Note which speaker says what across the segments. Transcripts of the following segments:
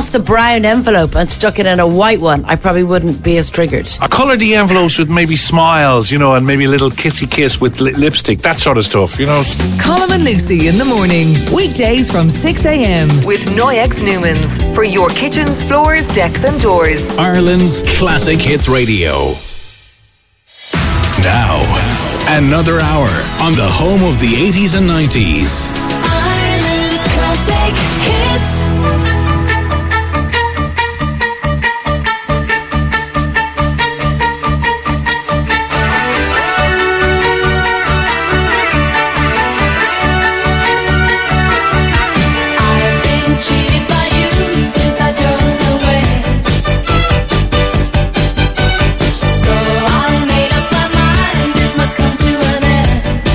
Speaker 1: lost the brown envelope and stuck it in a white one, I probably wouldn't be as triggered.
Speaker 2: I colour the envelopes with maybe smiles, you know, and maybe a little kissy kiss with lipstick, that sort of stuff, you know.
Speaker 3: Colm and Lucy in the morning, weekdays from 6 a.m. with Noyex Newmans for your kitchens, floors, decks and doors.
Speaker 4: Ireland's Classic Hits Radio. Now, another hour on the home of the 80s and 90s.
Speaker 5: Ireland's Classic Hits.
Speaker 6: Cheated by you since I don't know when. So I made up my mind, it must come to an end.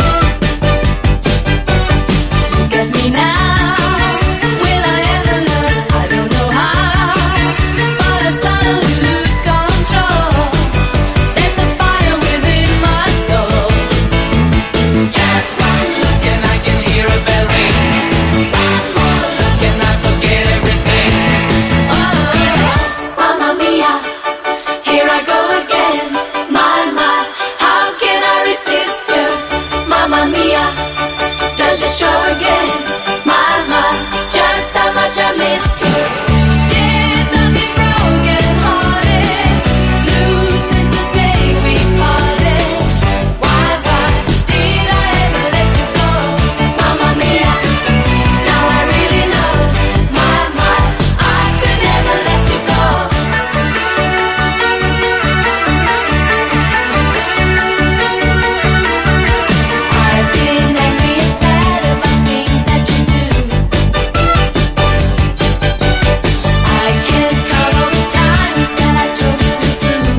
Speaker 6: Look at me now, will I ever learn? I don't know how, but I suddenly lose control. There's a fire within my soul. Just one look and I can hear a bell ring. Can I forget everything? Oh, mamma mia, here I go again. My, how can I resist you? Mamma mia, does it show again? My, just how much I missed you. Yes, I've been broken hearted, blue since the day we parted. Why did I ever let you go? Mamma mia, now I really know. I could never let you go. I've been angry and sad about things that you do. I can't count all the times that I told you the truth.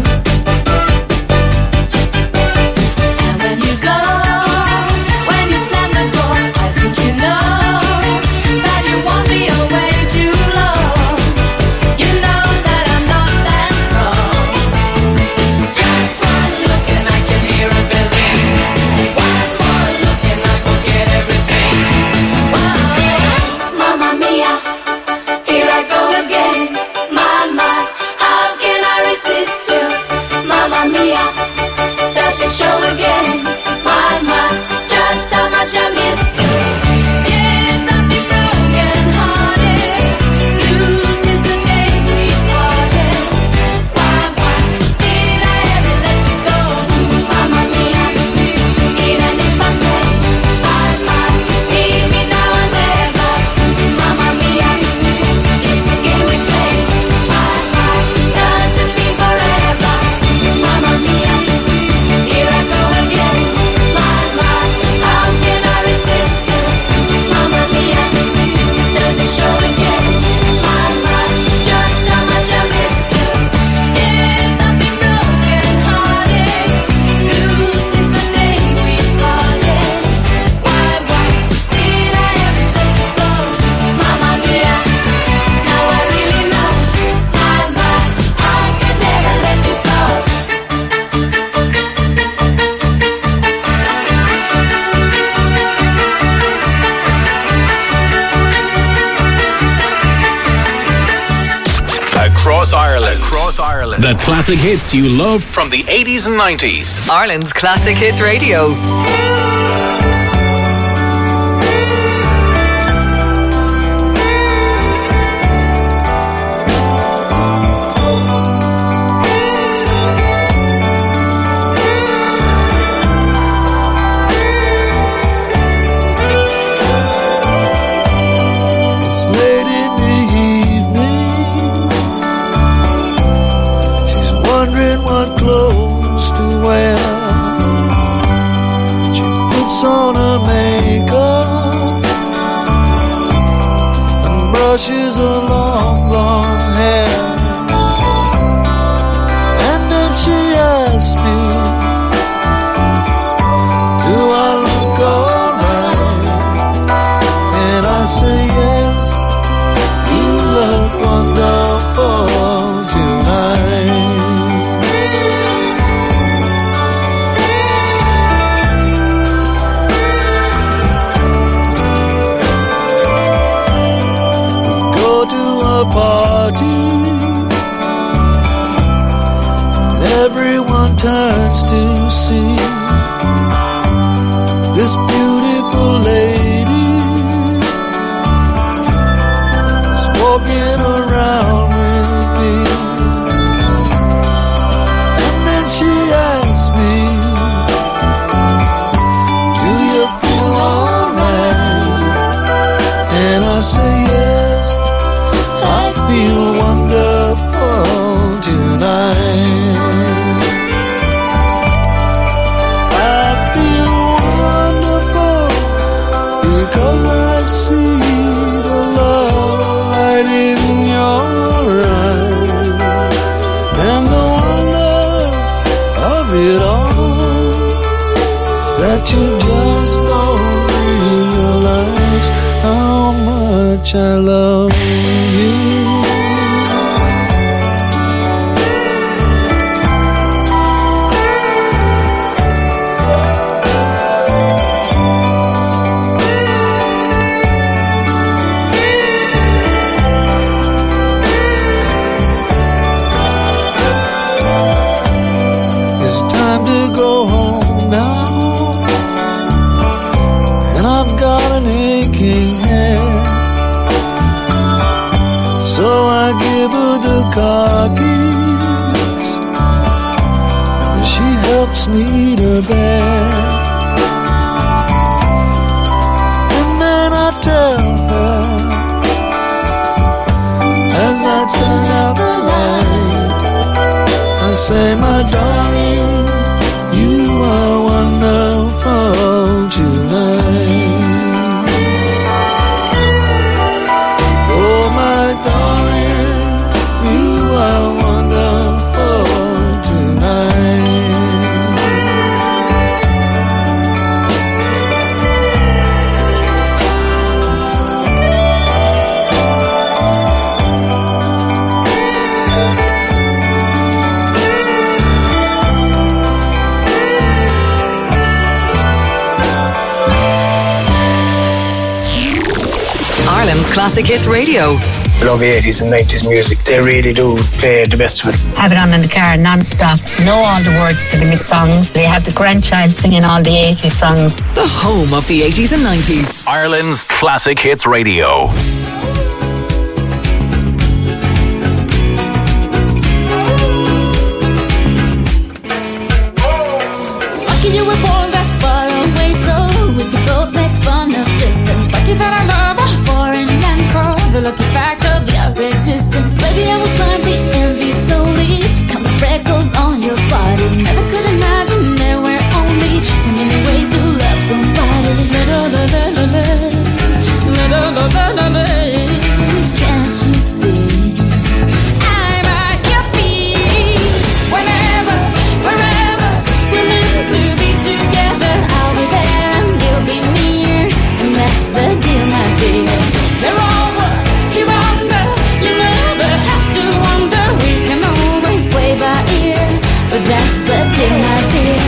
Speaker 6: And when you go, when you slam the door, I think you know that you won't be away too long. You know that I'm not that strong. Just one look and I can hear a bell ring. One more look and I forget everything. Whoa, mamma mia, here I go again. My, how can I resist you? Mamma mia, does it show again? My, just how much I missed you. Yes, I've been broken hearted, blue since the day we parted. Why did I ever let you go? Mamma mia, even if I say leave me now or never. Mamma mia, it's a game we play. Doesn't mean forever. Mamma mia, here I go again. How can I resist you? Mamma mia, does it show again? Just how much I missed you. Yes, I've been broken hearted, blue since the day we parted. Why did I ever let you go? Mamma mia, now I really know. I could never let you go.
Speaker 4: Across Ireland. The classic hits you love from the 80s and 90s.
Speaker 3: Ireland's Classic Hits Radio.
Speaker 7: It's late in the evening. She's wondering what clothes to wear. She puts on her makeup and brushes her long hair. And then she asks me, do I look alright? And I say yes, you look wonderful tonight. We go to a party, and everyone turns to see this beautiful lady is walking around with me. And then she asks me, do you feel alright? And I say yes, I feel wonderful tonight. I feel wonderful because I see the love light in your eyes, and the wonder of it all is that you just don't realize how much I love you. It's time to go home now, and I've got an aching head. So I give her the car keys, and she helps me to bed. And then I tell her, as I turn out the light, I say, my darling, you are wonderful tonight. Oh, my darling, you are wonderful tonight.
Speaker 3: Ireland's Classic Hits Radio.
Speaker 8: I love 80s and 90s music. They really do play the best of it.
Speaker 9: Have it on in the car non-stop. Know all the words to the mix songs. They have the grandchild singing all the 80s songs.
Speaker 3: The home of the 80s and 90s.
Speaker 4: Ireland's Classic Hits Radio.
Speaker 6: Lucky you were born that far away, so we could both make fun of distance. Lucky that I love her for and for the lucky fact of your existence. Baby, I will climb the Andes solely to count the freckles on your body. Never could imagine there were only 10 million ways to love somebody. Can't you see? I'm at your feet. Whenever, wherever we're meant to be together, I'll be there and you'll be near, and that's the deal, my dear. They're all what you're under. You never have to wonder. We can always play by ear, but that's the deal, my dear.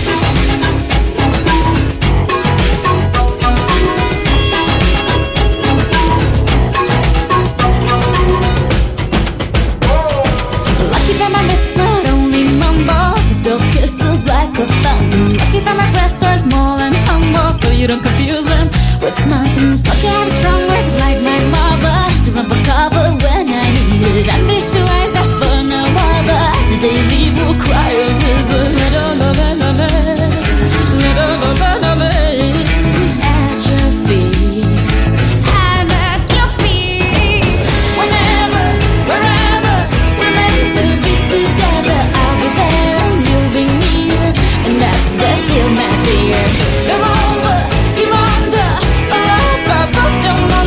Speaker 6: Lucky that my lips not only mumble, they spill kisses like a fountain. Lucky that my breasts are small and humble, so you don't confuse them with nothing. Lucky I have strong words like my mother to run for cover when I need it. And these two eyes that for no other, the day leave will cry a river. At your feet, I'm at your feet. Whenever, wherever we're meant to be together, I'll be there and you'll be near, and that's the deal, my dear. You're over, you're under, or up, I both don't know.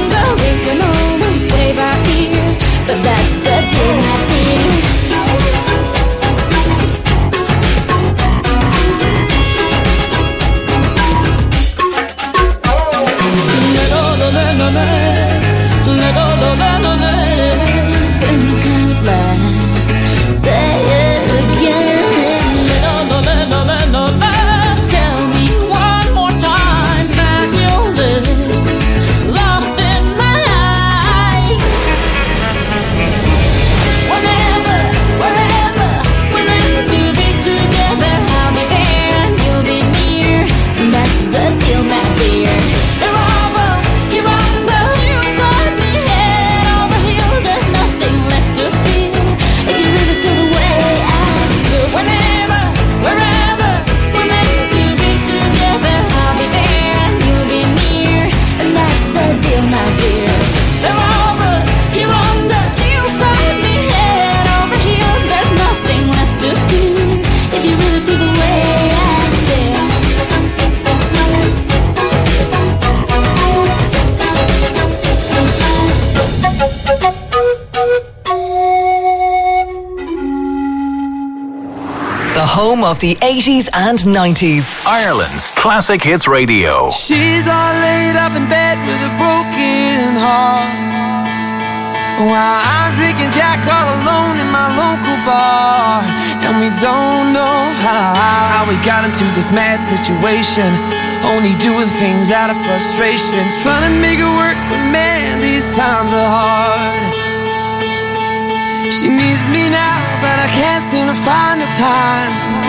Speaker 3: home of the 80s and 90s.
Speaker 4: Ireland's Classic Hits Radio.
Speaker 10: She's all laid up in bed with a broken heart, while I'm drinking Jack all alone in my local bar. And we don't know how we got into this mad situation, only doing things out of frustration, trying to make it work, but man, these times are hard. She needs me now, but I can't seem to find the time.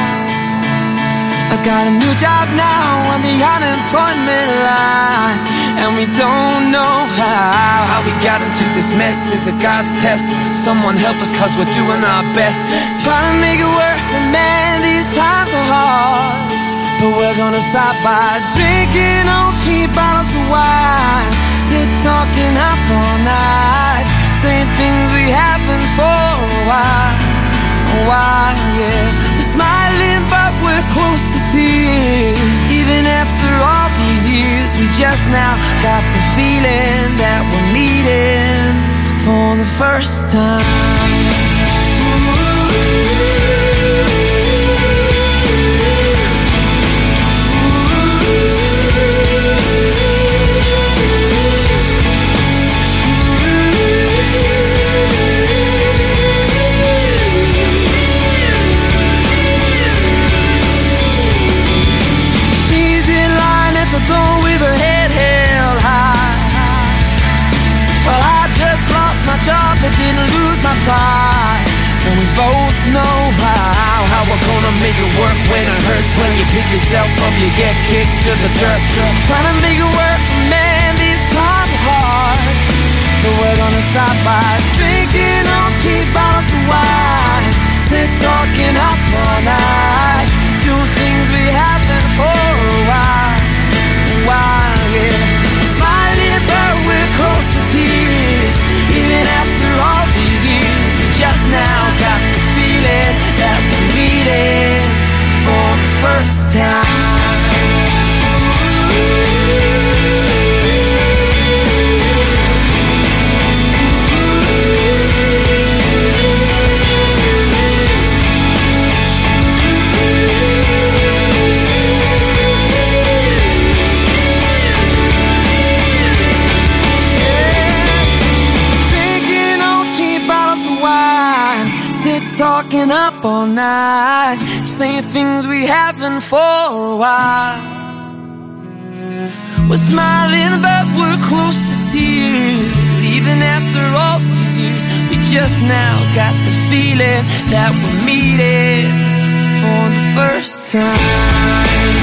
Speaker 10: I got a new job now on the unemployment line, and we don't know how we got into this mess. Is it God's test? Someone help us, cause we're doing our best, trying to make it work, but man, these times are hard. But we're gonna stop by drinking on cheap bottles of wine, sit talking up all night, saying things we haven't for a while, yeah. We're smiling but we're close to tears, even after all these years. We just now got the feeling that we're meeting for the first time. With her head held high. Well, I just lost my job but didn't lose my pride, and we both know how we're gonna make it work when it hurts. When you pick yourself up, you get kicked to the dirt. Trying to make it work, man, these times are hard. But we're gonna stop by drinking on cheap bottles of wine, sit talking up all night, doing things we haven't for a while, yeah. Smiling but we're close to tears, even after all these years. We just now got the feeling that we're meeting for the first time. Talking up all night, saying things we haven't for a while. We're smiling but we're close to tears, even after all these years. We just now got the feeling that we're meeting for the first time.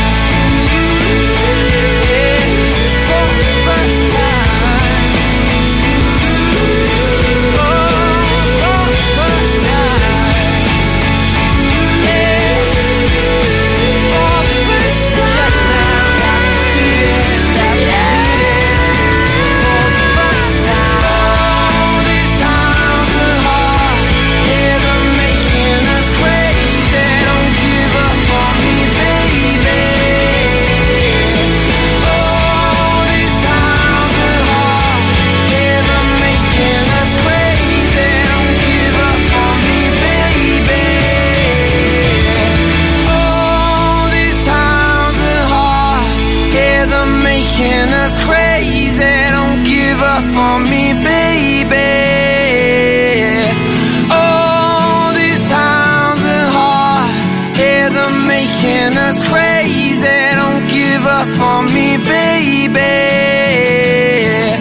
Speaker 10: For the first time. Us crazy, don't give up on me, baby. Oh, these times are hard, yeah, they're making us crazy, don't give up on me, baby.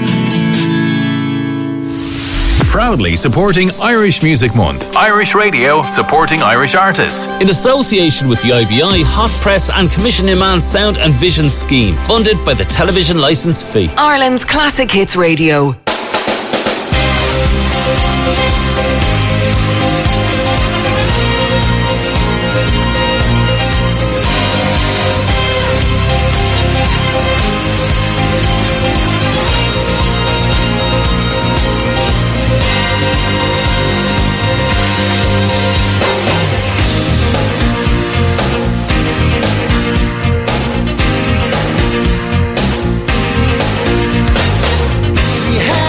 Speaker 4: Proudly supporting Irish Music Month. Irish Radio supporting Irish artists.
Speaker 11: In association with the IBI Hot Press and Commission Iman Sound and Vision Scheme, funded by the television licence fee.
Speaker 3: Ireland's Classic Hits Radio.
Speaker 7: We had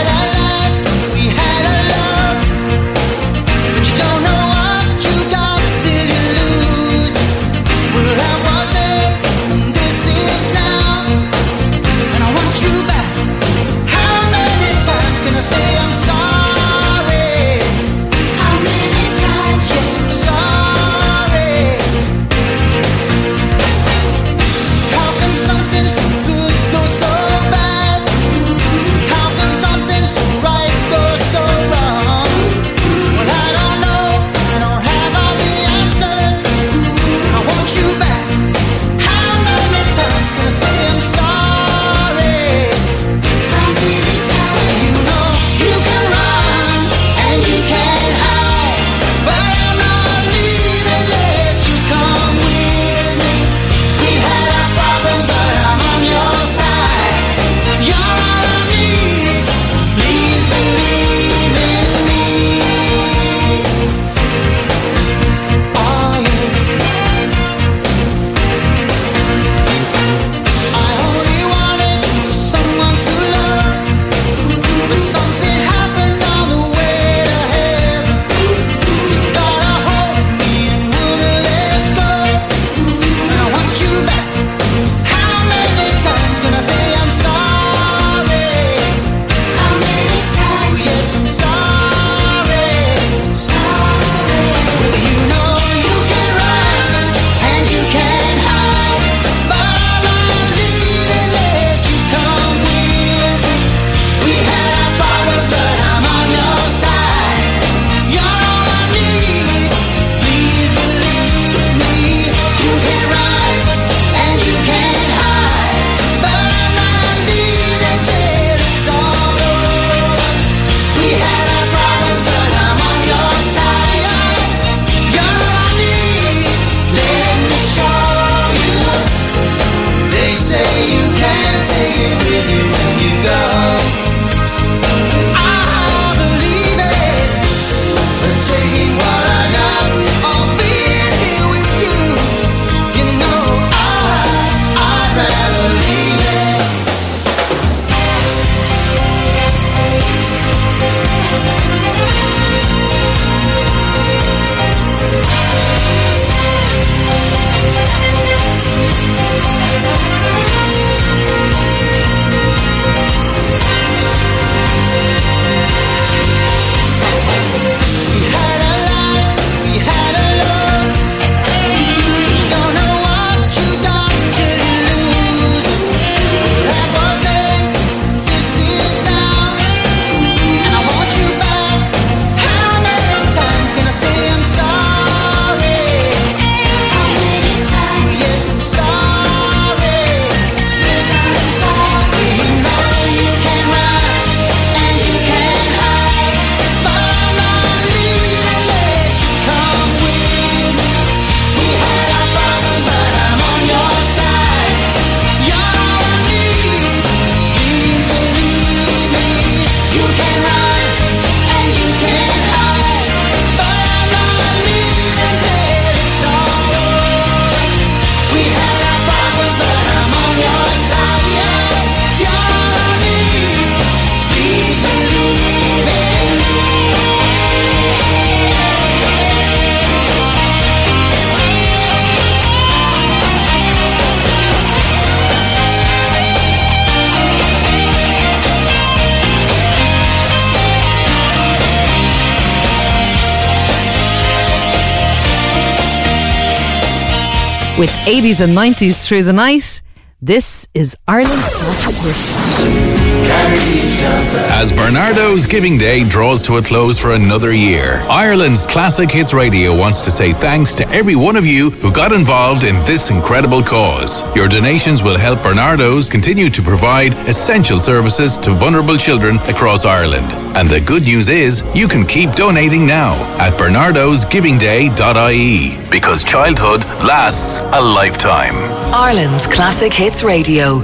Speaker 12: With 80s and 90s through the night, this is Ireland's Classic Hits.
Speaker 4: As Bernardo's Giving Day draws to a close for another year, Ireland's Classic Hits Radio wants to say thanks to every one of you who got involved in this incredible cause. Your donations will help Bernardo's continue to provide essential services to vulnerable children across Ireland. And the good news is, you can keep donating now at bernardosgivingday.ie, because childhood lasts a lifetime.
Speaker 3: Ireland's Classic Hits Radio.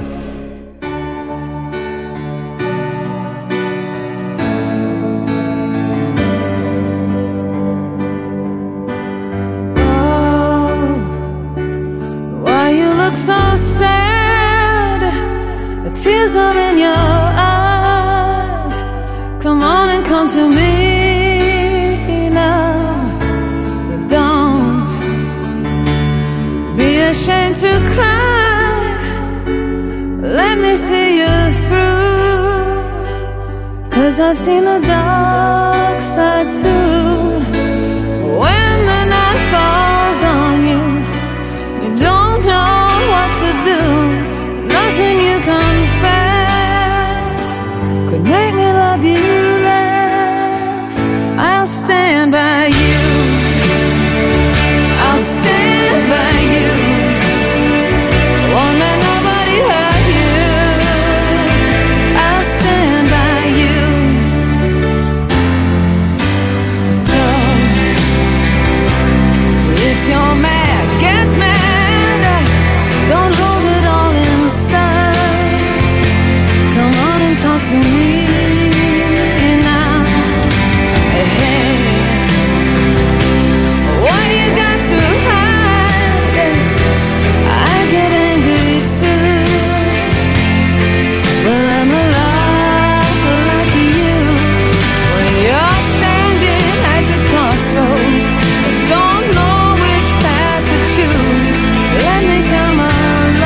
Speaker 6: So sad, the tears are in your eyes. Come on and come to me now. Don't be ashamed to cry. Let me see you through, 'cause I've seen the dark side too. When the night falls on you, you don't know what to do. Nothing you confess could make me love you less. I'll stand by you. I'll stand by you. Won't let nobody hurt you. I'll stand by you. So if you're mad, get mad. Don't hold it all inside. Come on and talk to me now. Hey, what you got to hide? I get angry too. Well, I'm alive like you. When you're standing at the crossroads and don't know which path to choose, let me come on.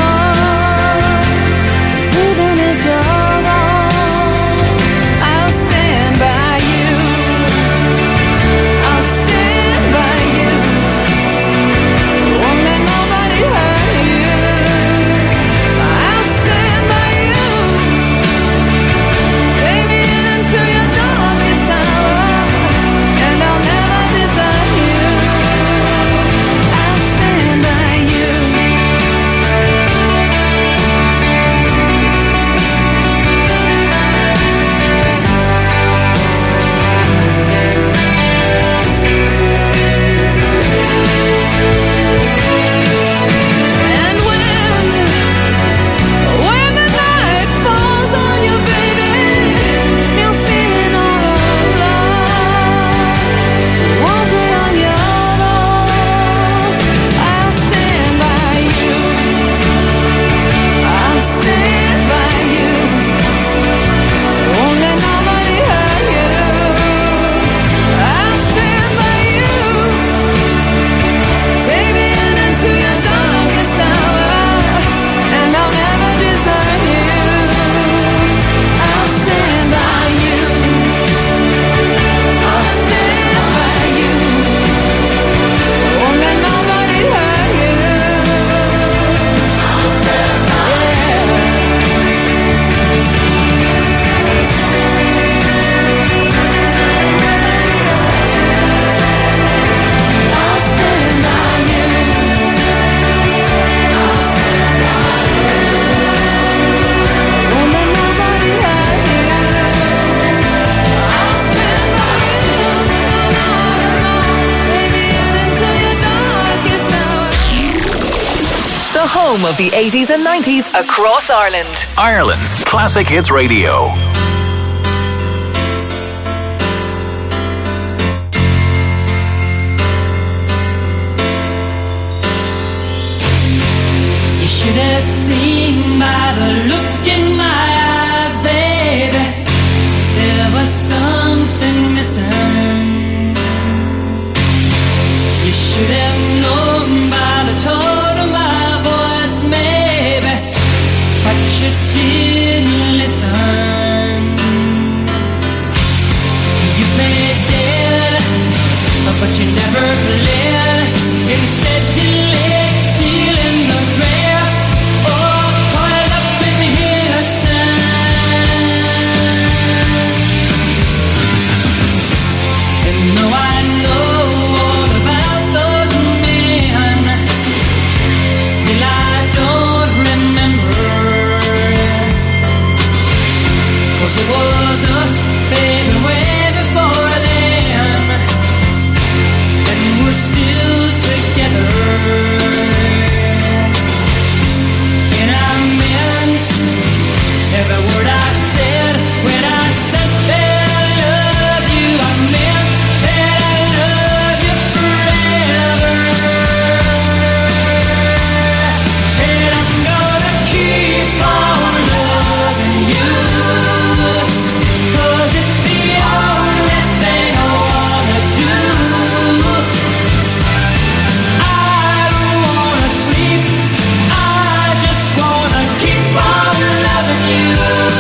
Speaker 3: Home of the 80s and 90s across Ireland.
Speaker 4: Ireland's Classic Hits Radio.
Speaker 10: You should have seen by the look in my eyes, baby, there was something missing. You should have known by the tone of my voice, maybe, but you didn't listen. know I know all about those men. Still I don't remember. 'Cause it was us, baby, way before them. And we're still together. And I meant every word I said when I said that I love you. I meant that I love you forever. And I'm gonna keep on loving you. 'Cause it's the only thing I wanna do. I don't wanna sleep. I just wanna keep on loving you.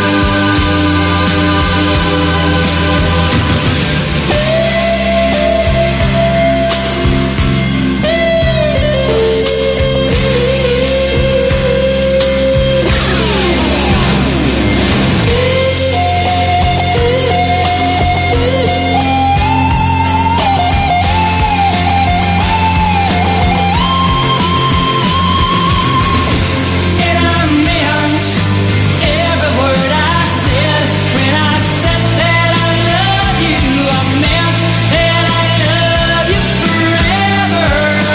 Speaker 10: And I meant every word I said when I said that I love you. I meant that I love you forever.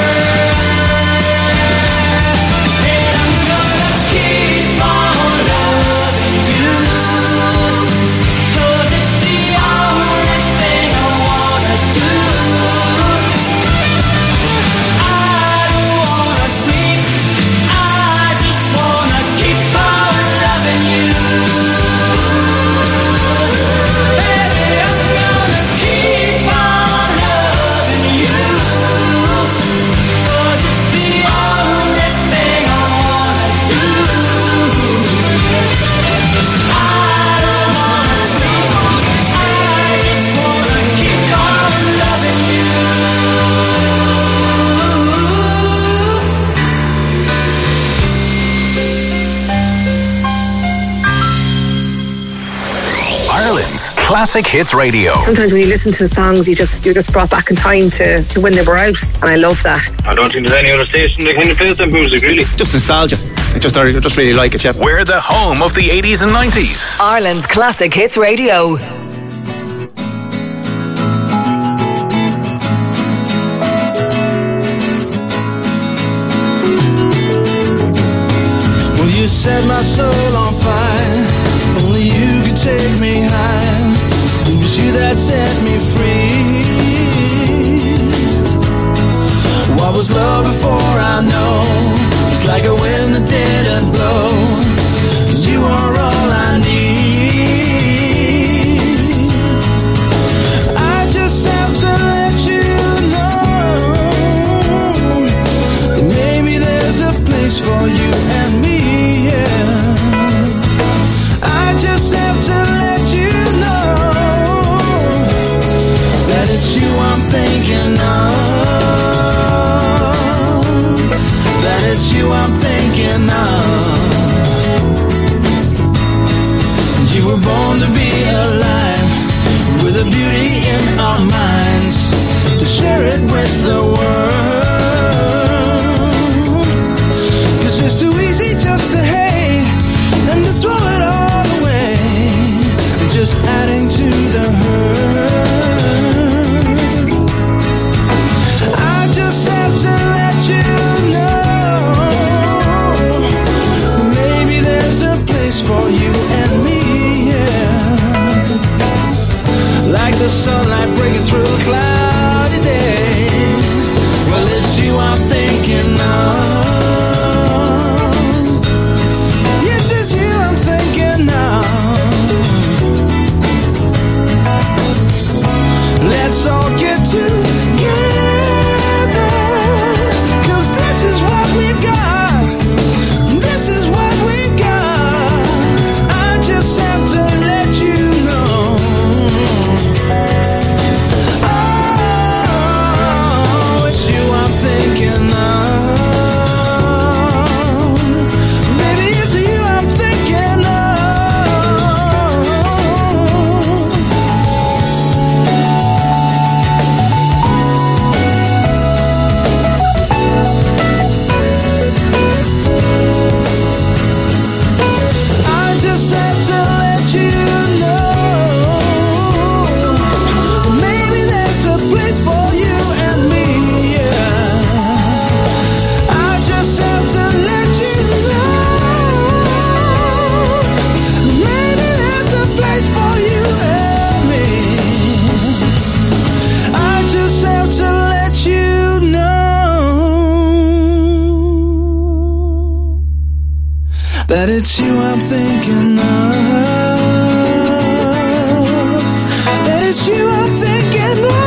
Speaker 10: And I'm gonna keep on loving you. 'Cause it's the only thing I wanna do. I don't wanna sleep. I just wanna keep on loving you. Baby, I'm gonna keep on loving you. 'Cause it's the only thing I wanna do. I don't wanna sleep. I just wanna keep on loving you.
Speaker 4: Ireland's Classic Hits Radio.
Speaker 13: Sometimes when you listen to songs, you're just brought back in time to when they were out, and I love that.
Speaker 8: I don't think there's any other station that kind of plays that music, really.
Speaker 14: Just nostalgia. I just really like it, yeah.
Speaker 4: We're the home of the 80s and 90s.
Speaker 3: Ireland's Classic Hits Radio.
Speaker 10: Well, you set my soul on fire. Only you could take me high. It was you that set me free. What was love before I know? It's like a wind that didn't blow. 'Cause you are all I need. I just have to let you know that maybe there's a place for you and me, yeah. I just have to let you know that it's you I'm thinking of. That it's you I'm thinking of. You were born to be alive, with a beauty in our minds, to share it with the world. 'Cause it's too easy just to hate and to throw it all away, just adding to the hurt. I just have to let you know, maybe there's a place for you and me, yeah. Like the sunlight breaking through a cloudy day. Well, it's you I'm thinking of. Yes, it's you I'm thinking of. Let's all get together, 'cause this is what we've got. This is what we've got. I just have to let you know. Oh, that it's you I'm thinking of. That it's you I'm thinking of.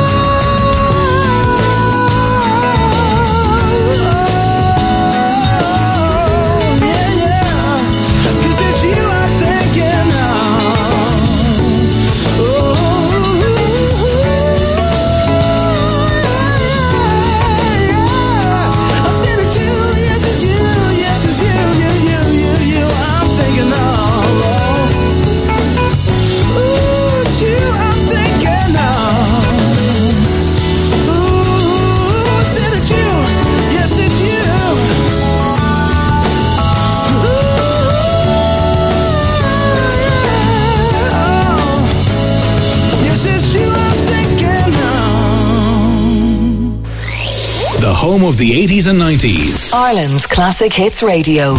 Speaker 4: Home of the 80s and 90s.
Speaker 3: Ireland's Classic Hits Radio.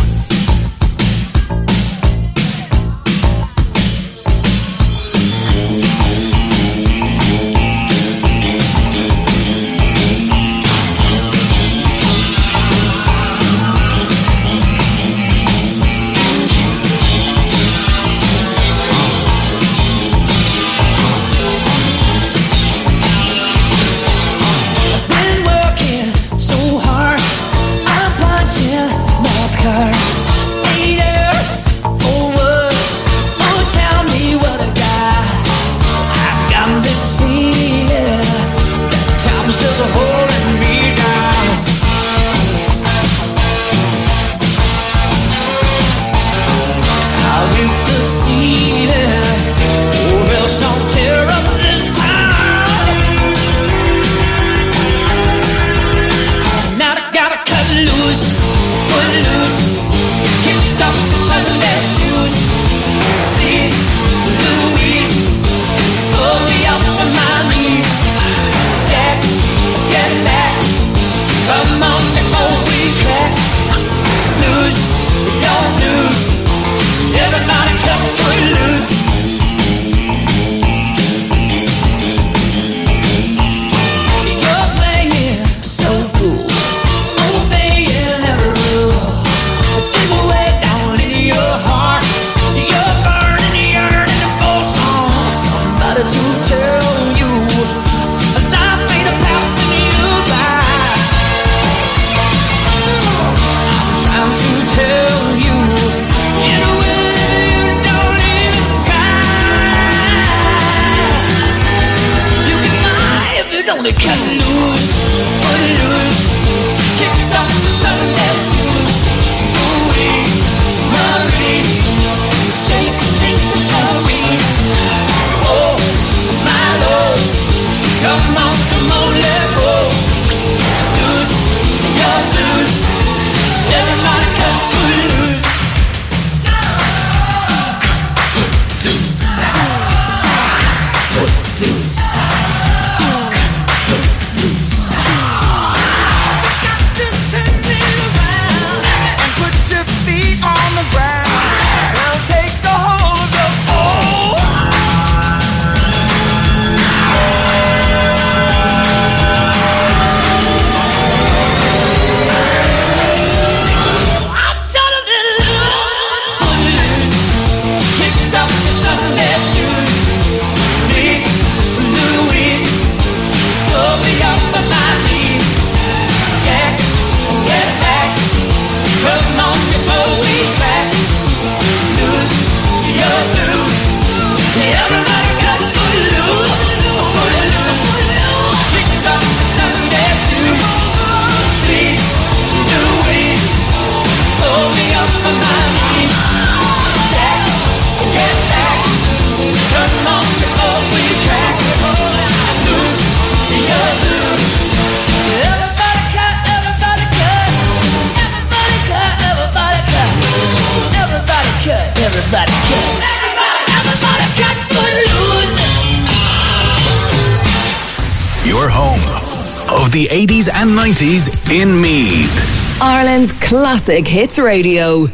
Speaker 4: Your home of the 80s and 90s in Meath.
Speaker 3: Ireland's Classic Hits Radio.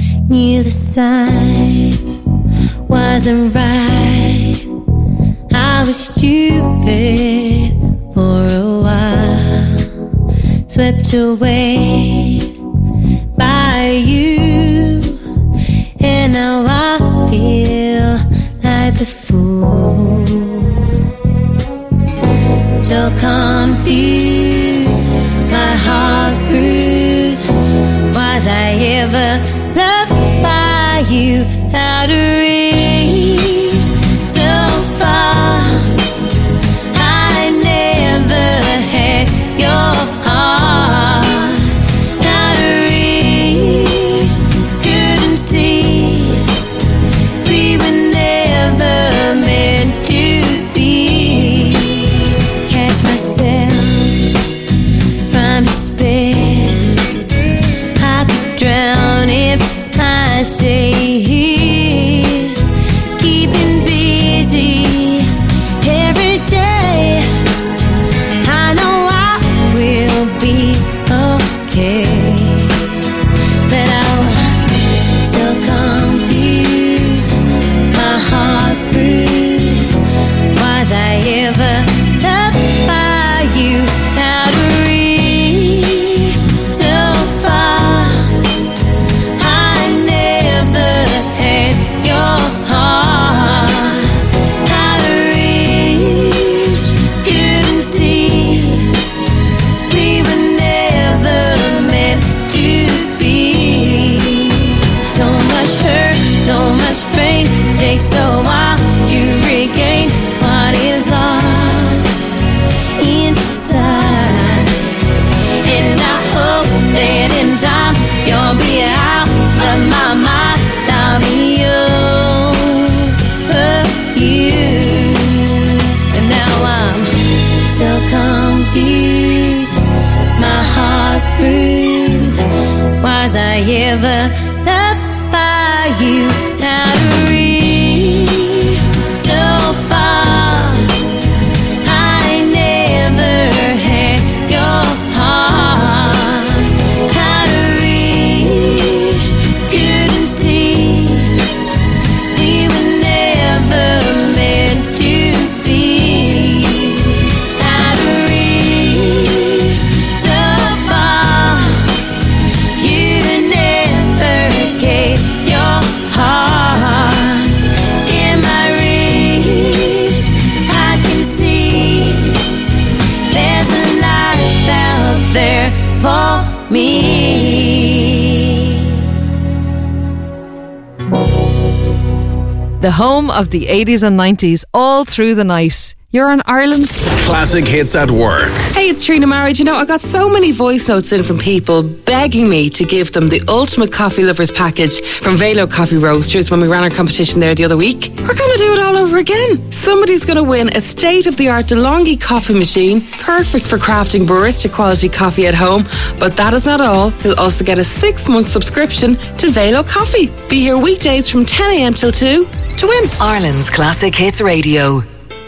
Speaker 15: Knew the signs wasn't right. I I was stupid for a while, swept away by you, and now I feel like the fool. So confused, my heart's bruised. Was I ever loved by you? Out of reach, so far. I never had your heart. Out of reach, couldn't see. We were never meant to be. Catch myself from despair. I could drown if I stay here, keeping busy every day. I know I will be okay, but I was so confused, my heart's bruised. Was I ever loved by you? Out of reach, so far. I never had your heart. Out of reach, couldn't see. We were never meant to be. So much hurt, so much pain, takes so while to regain what is lost inside. And I hope that in time you'll be out of my mind. I'll be over you. And now I'm so confused, my heart's bruised. Was I ever loved by you? Out of reach, so far. I never had your heart. Out of reach, couldn't see. We were never meant to be. Out of reach, so far. You never gave your heart. In my reach, I can see there's a life out there for me.
Speaker 12: The home of the 80s and 90s, all through the night. You're on Ireland's
Speaker 4: Classic hits at work.
Speaker 16: Hey, it's Trina Marriage. You know, I got so many voice notes in from people begging me to give them the Ultimate Coffee Lovers package from Velo Coffee Roasters when we ran our competition there the other week. We're going to do it all over again. Somebody's going to win a state-of-the-art DeLonghi coffee machine, perfect for crafting barista quality coffee at home. But that is not all. You'll also get a 6-month subscription to Velo Coffee. Be here weekdays from 10 a.m. till 2 to win.
Speaker 3: Ireland's Classic Hits Radio.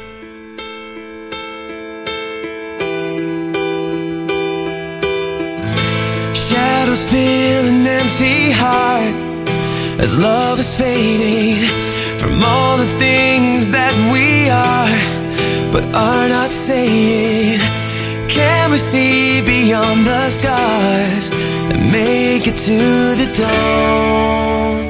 Speaker 10: Shadows fill an empty heart as love is fading from all the things that we are but are not saying. Can we see beyond the scars and make it to the dawn?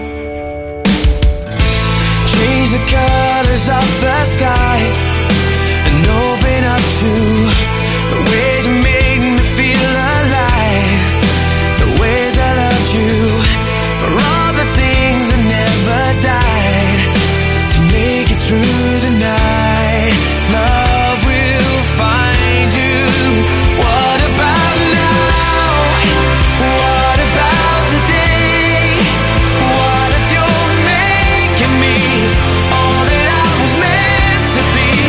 Speaker 10: Change the colors of the sky and open up to the ways you made me feel alive, the ways I loved you, for all the things that never died, to make it through the night. Love will find you. What about now? What about today? What if you're making me all that I was meant to be?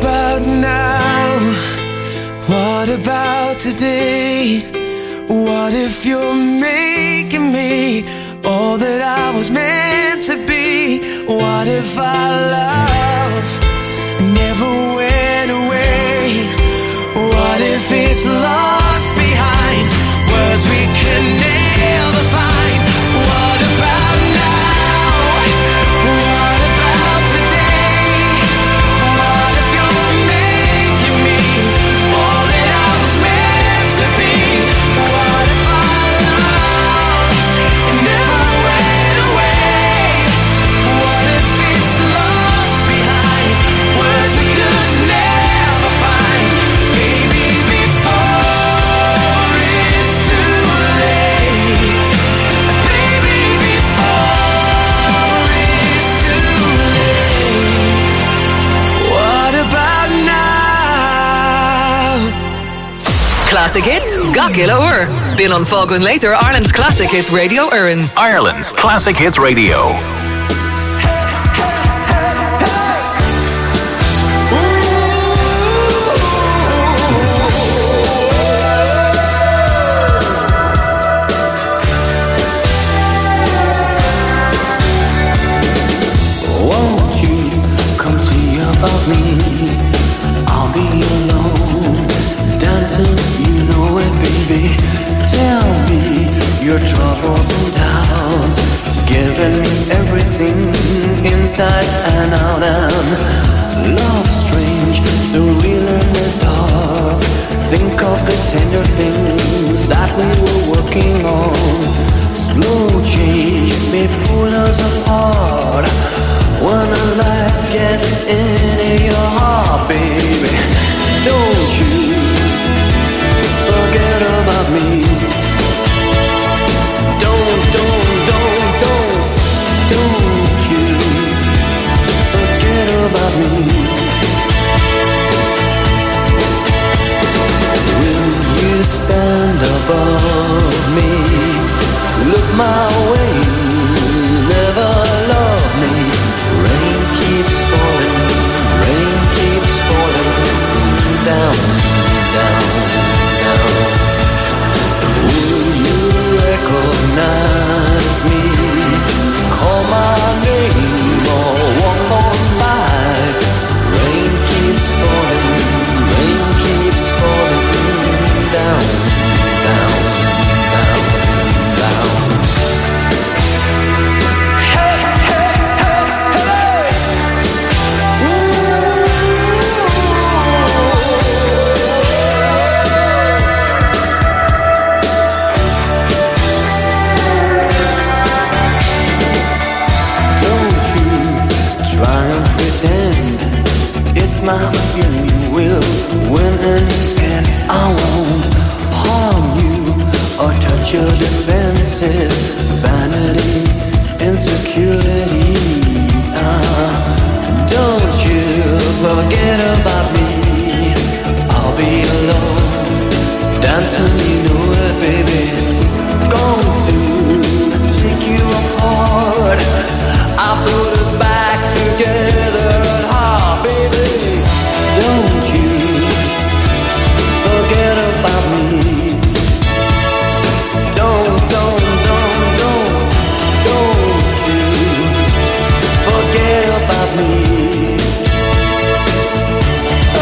Speaker 10: about now? What about today? What if you're making me all that I was meant to be? What if our love never went away? What if it's lost behind words we can never find? What about now? What about today? What if you're making me all that I was meant to be? What if our love never went away? What if it's lost behind words we could never find? Baby, before it's too late. Baby, before it's too late. What about now?
Speaker 3: Classic hits, gakil oor. Bin on Fogun later Ireland's Classic Hits Radio Urin.
Speaker 4: Ireland's Classic Hits Radio.
Speaker 10: Won't you come see about me? I'll be alone, dancing, you know it, baby. Tell me your troubles and doubts, giving me everything inside and out. And love strange, so real in the dark. Think of the tender things that we were working on. Slow change may pull us apart. When a light gets into your heart, baby, don't you forget about me. Don't you forget about me. Will you stand above me? Look my way, never love me. Rain keeps falling down, down, down. Will you recognize me? Call my name or walk on by. Rain keeps falling down, down, down, down. It's my feeling will win in the end. I won't harm you or touch your defenses. Vanity, insecurity. Don't you forget about me. I'll be alone, dancing, you know it, baby. Going to take you apart. I put us back together at heart, baby. Don't you forget about me. Don't you forget about me.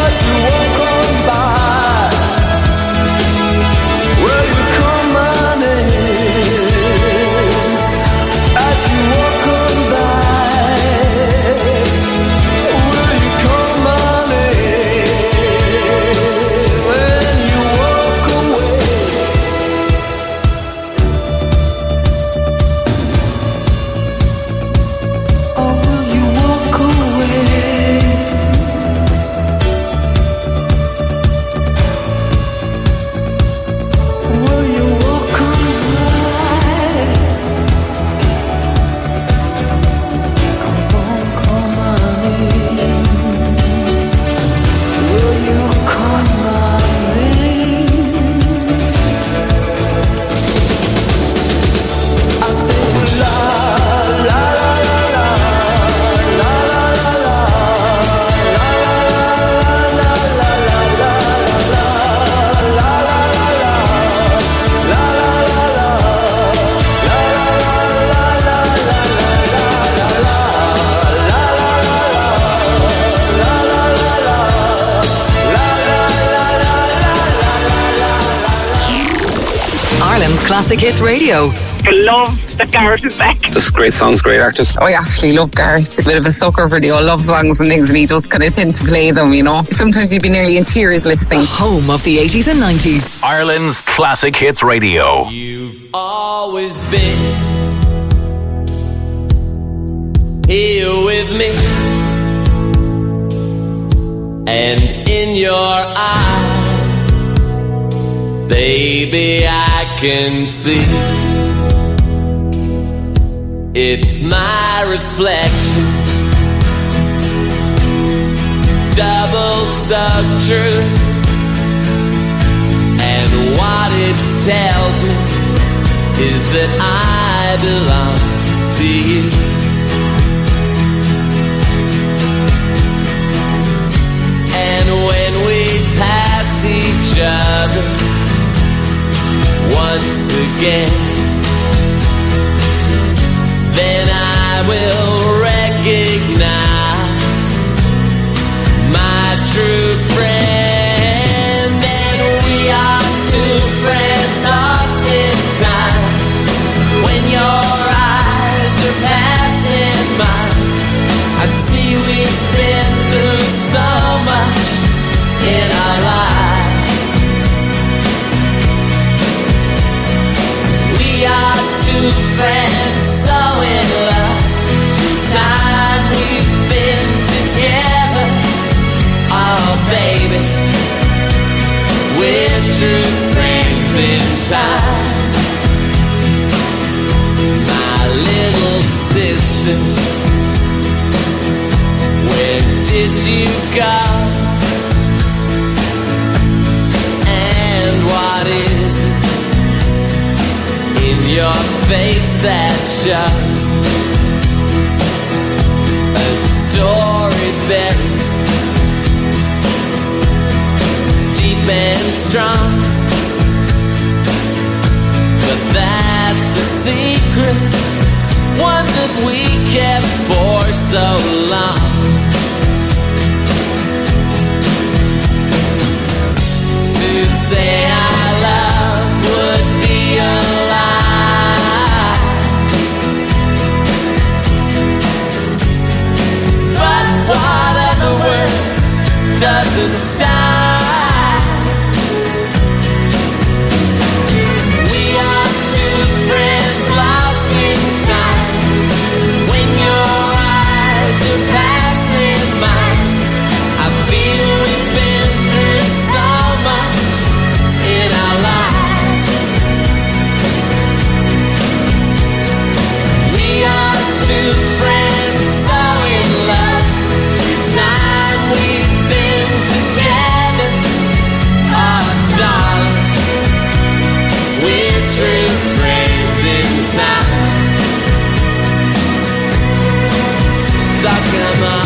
Speaker 3: Classic Hits Radio.
Speaker 17: I love that Gareth is back.
Speaker 14: Just great songs, great actors.
Speaker 13: I actually love Gareth. A bit of a sucker for the old love songs and things, and he just kind of tend to play them, you know. Sometimes you'd be nearly in tears listening.
Speaker 3: Home of the 80s and 90s.
Speaker 4: Ireland's Classic Hits Radio.
Speaker 10: You've always been here with me, and in your eyes, baby, I can see it's my reflection, doubled so true, and what it tells me is that I belong to you. And when we pass each other once again, then I will recognize my true friend. And we are two friends lost in time. When your eyes are passing mine, I see we've been through so much in our lives. We are two friends so in love. Through time we've been together. Oh baby, we're true friends in time. My little sister, where did you go? And what is it in your face that shows a story buried deep and strong? But that's a secret, one that we kept for so long. To say our love would be a lie, but what other word doesn't die? We are two friends lost in time. When your eyes are passing mine, I feel we've been through so much in our lives. We are two friends so in love. Through time we've been together. Oh darling, we're true friends in time. So come on.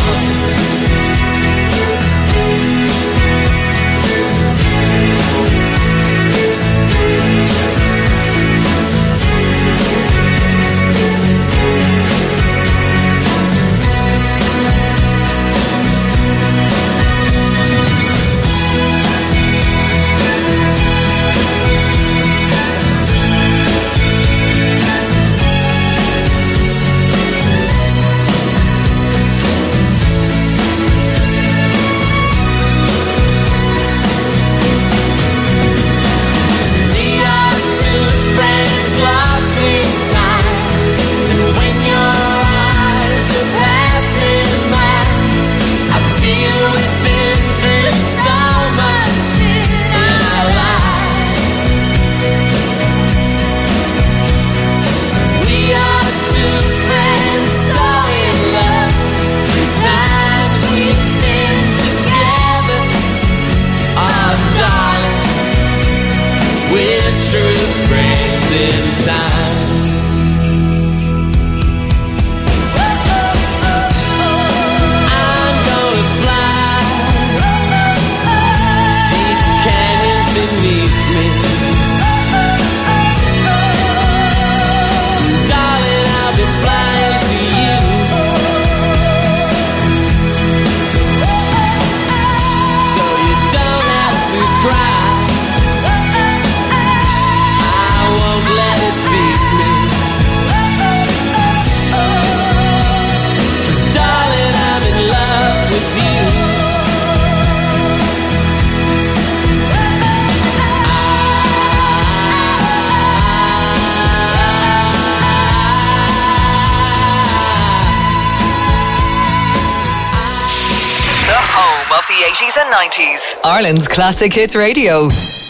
Speaker 10: We are two friends lost in time. And when your eyes are passing mine, I feel we've been through so much in our lives. We are two friends so in love. Through times we've been together. Oh darling, we're true friends in time. I'm gonna fly deep canyons beneath me. Darling, I'll be flying to you. So you don't have to cry. I won't let
Speaker 3: and 90s. Ireland's Classic Hits Radio.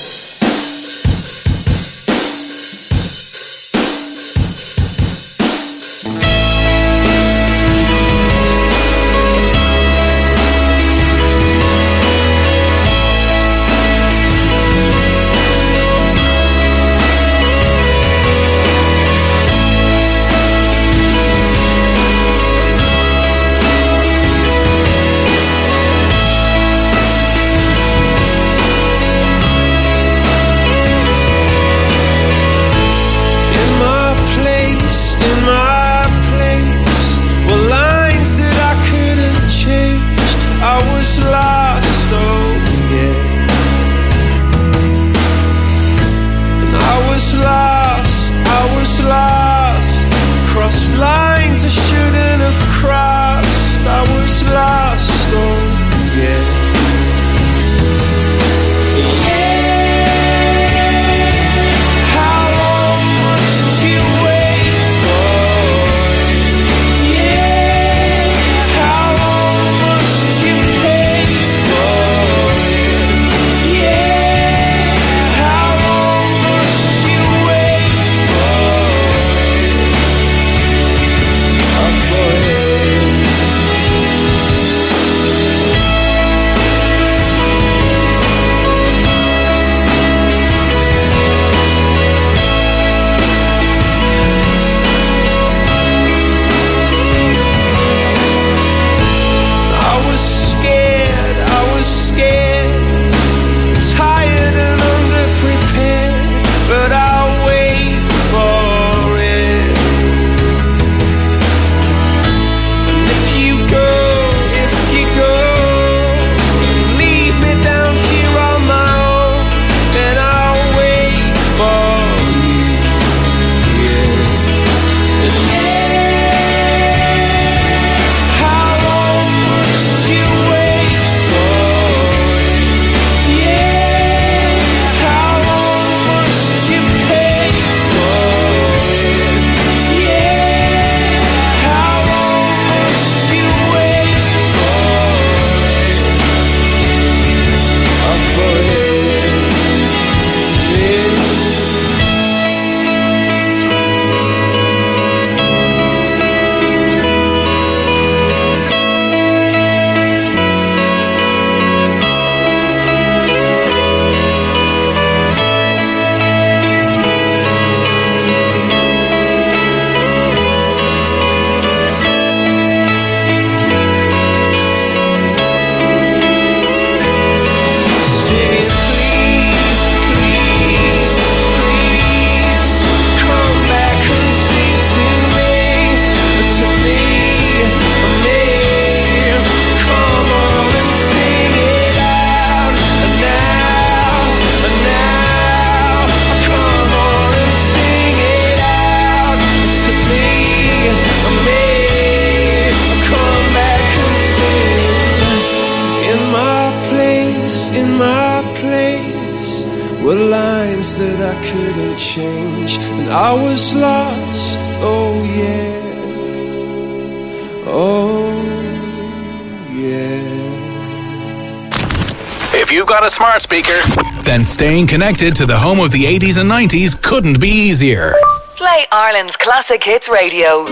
Speaker 4: Smart speaker, then staying connected to the home of the 80s and 90s couldn't be easier.
Speaker 3: Play Ireland's Classic Hits Radio.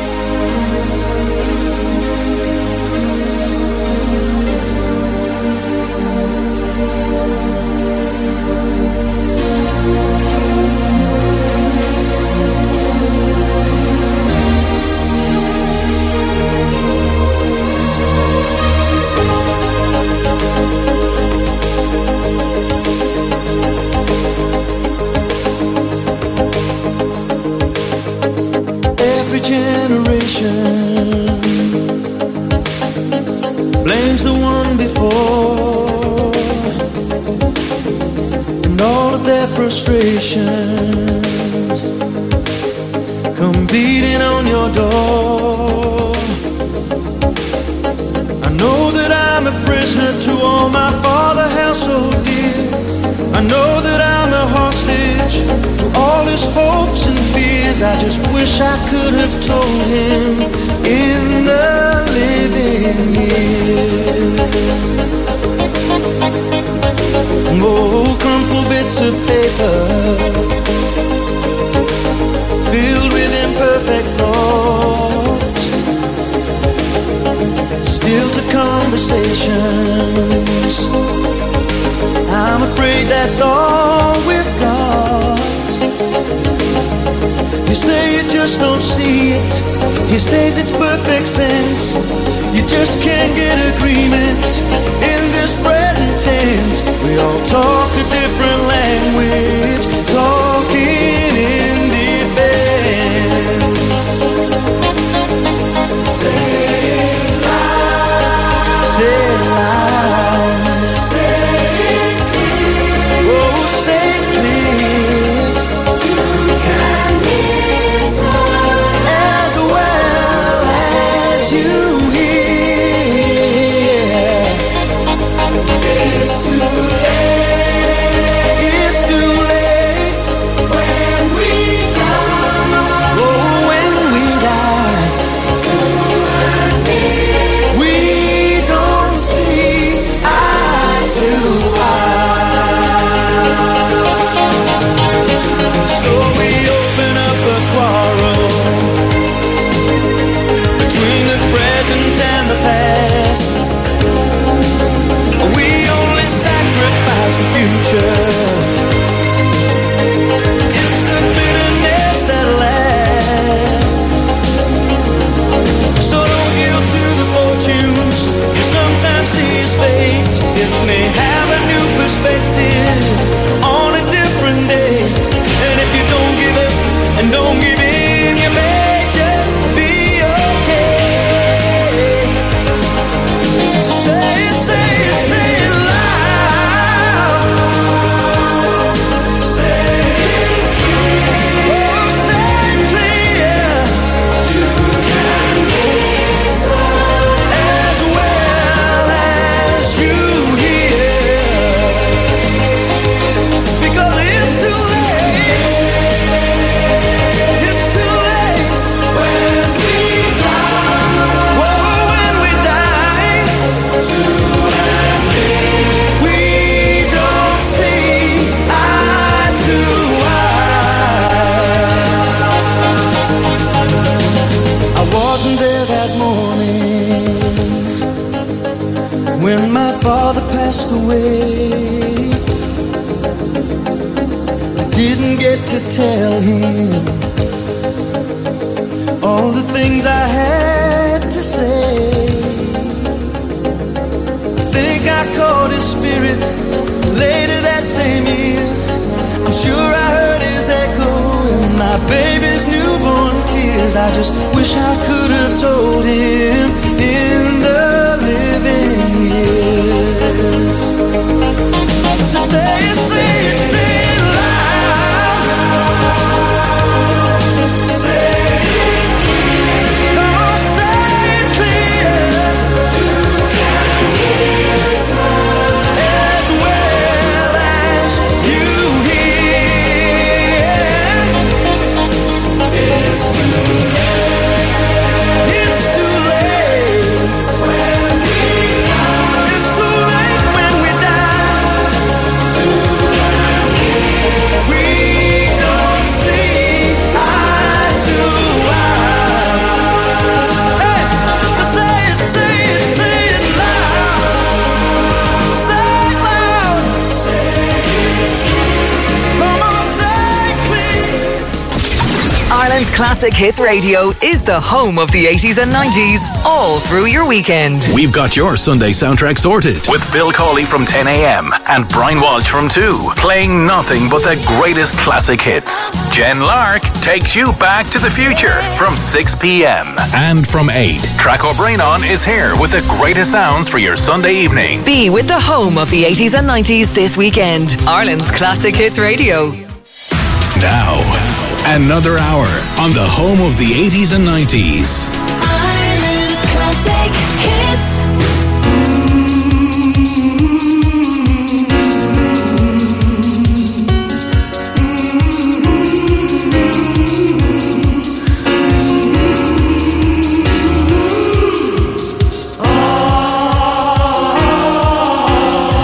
Speaker 7: Blames the one before, and all of their frustrations come beating on your door. I know that I'm a prisoner to all my father held so dear. I know that I'm a hostage to all his hopes and fears. I just wish I could have told him in the living years. sheets of paper filled with imperfect thoughts, still to conversations. I'm afraid that's all we've got. You say you just don't see it. He says it's perfect sense. You just can't get agreement in this present tense. We all talk a different language, talking in defense. Say it loud. Say it loud. Say it clear. Oh, say it clear. You can listen as well as you hear. It's too late. It's too late when we die. Oh, when we die. We don't see eye to eye. So we open up a quarrel between the present and the past. We only sacrifice the future. It's the bitterness that lasts. So don't yield to the fortunes you sometimes see as fate. It may have a new perspective on a different day. And if you don't give up and don't give in, you may just be okay. So say it, say it, say it loud. Say it clear. Oh, say it clear. You can listen as well as you hear. Because it's too late. It's too late when we die. Whoa, when we die. We don't see eye to eye. I wasn't there that morning when my father passed away. I didn't get to tell him all the things I had to say. I think I caught his spirit later that same year. I'm sure I heard his echo in my baby's newborn tears. I just wish I could have told him in the living years. So say it, say it, say it loud. Say it clear. Come on, say it clear. You can listen as well as you hear. It's too late. It's too late when we die. It's too late when we die. We don't see eye to eye. Hey, so say it, say it, say it loud. Say it loud. Say it clear. Come on, say it clear.
Speaker 3: Ireland's Classic Hits Radio is the home of the 80s and 90s all through your weekend.
Speaker 4: We've got your Sunday soundtrack sorted with Phil Cawley from 10 a.m. and Brian Walsh from 2, playing nothing but the greatest classic hits. Jen Lark takes you back to the future from 6 p.m. And from 8, Track O'Brien is here with the greatest sounds for your Sunday evening.
Speaker 3: Be with the home of the 80s and 90s this weekend. Ireland's Classic Hits Radio.
Speaker 4: Now, another hour on the home of the 80s and 90s.
Speaker 5: Ireland's Classic Hits.